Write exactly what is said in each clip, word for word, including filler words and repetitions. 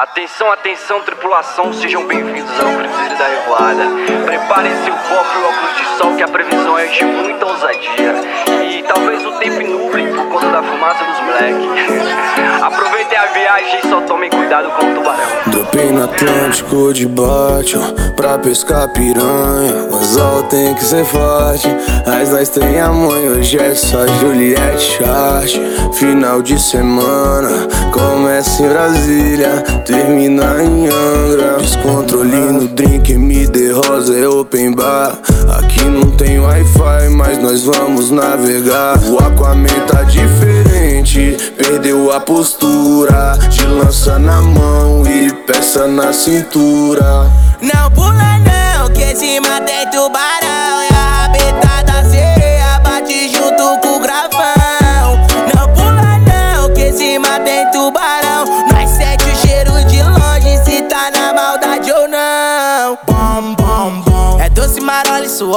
Atenção, atenção, tripulação, sejam bem-vindos ao Cruzeiro da Revoada. Preparem-se o copo e o óculos de sol, que a previsão é de muita ousadia. E talvez o tempo nuble por conta da fumaça dos moleques. Aproveitem a viagem e só tomem cuidado com o tubarão. Dropei no Atlântico de bote pra pescar piranha. O anzol tem que ser forte, mas nós tem a mãe. Hoje é só Juliette Chart. Final de semana, começa em Brasília, termina em Angra. Descontrole no drink, M D Rosa é open bar. Aqui não tem Wi-Fi, mas nós vamos navegar. O Aquaman tá diferente, perdeu a postura, de lança na mão e peça na cintura. Não pula não, que cima tem tubarão. E a rabeta da sereia bate junto com o gravão. Não pula não, que cima tem tubarão. Nós sente o cheiro de longe, se tá na maldade ou não. Bom, bom, bom. É doce, marola e suor,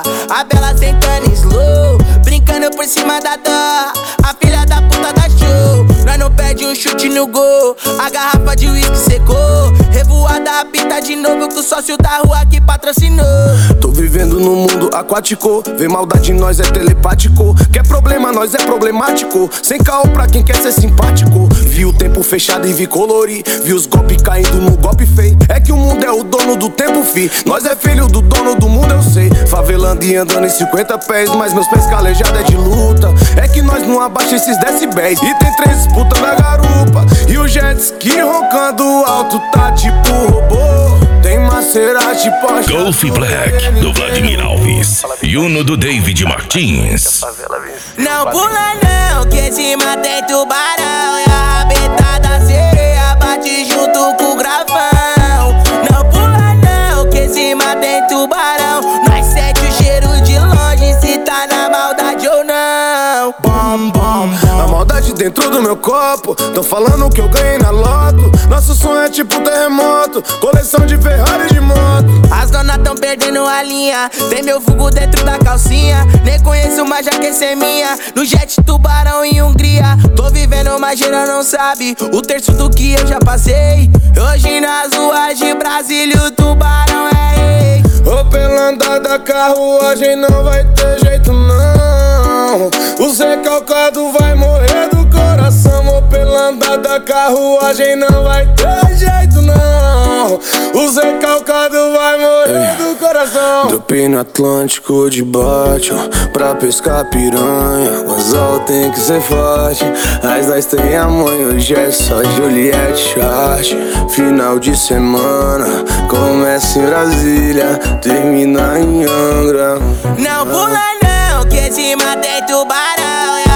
a bela sentando em slow, brincando por cima da dor. A filha da puta da show, nós não perde um chute no gol. A garrafa de uísque secou, revoada apita de novo com o sócio da rua que patrocinou. Tô vivendo num mundo aquático, vem maldade em nós é telepático. Quer problema, nós é problemático, sem caô pra quem quer ser simpático. Vi o tempo fechado e vi colorir, vi os golpes caindo no golpe feio. É que o mundo é o dono do tempo, fi. Nós é filho do dono do mundo, eu sei. Favelando e andando em cinquenta pés, mas meus pés calejados é de luta. É que nós não abaixa esses decibéis. E tem três disputas na garupa, e o jet ski roncando alto tá tipo robô. Tem Maserati, Porsche, Golf Black, do Vladimir Alves, e Uno do David Martins. Não pula não, que cima tem tubarão. E a rabeta da sereia bate junto com o gravão. Não pula não, que cima tem tubarão. Nós sente o cheiro de longe, se tá na maldade ou não. Bom, bom, bom. A maldade dentro do meu copo, tão falando que eu ganhei na loto. Nosso sonho é tipo terremoto, coleção de Ferrari de moto. As donas tão perdendo a linha, tem meu vulgo dentro da calcinha. Nem conheço, mas já quer ser minha. No jet tubarão em Hungria, tô vivendo, mas geral não sabe o terço do que eu já passei. Hoje nas ruas de Brasília o tubarão é rei. Ô, pela andada carruagem não vai ter jeito não. O Zé Calcado vai morrer do coração. Ô, pela andada carruagem não vai ter jeito não. O Zé Calcado vai morrer do coração. Dropei no Atlântico de bote pra pescar piranha. O anzol tem que ser forte, mas nós tem a mãe. Hoje é só Juliette Chart. Final de semana, começa em Brasília, termina em Angra. Não pula não, que cima tem tubarão.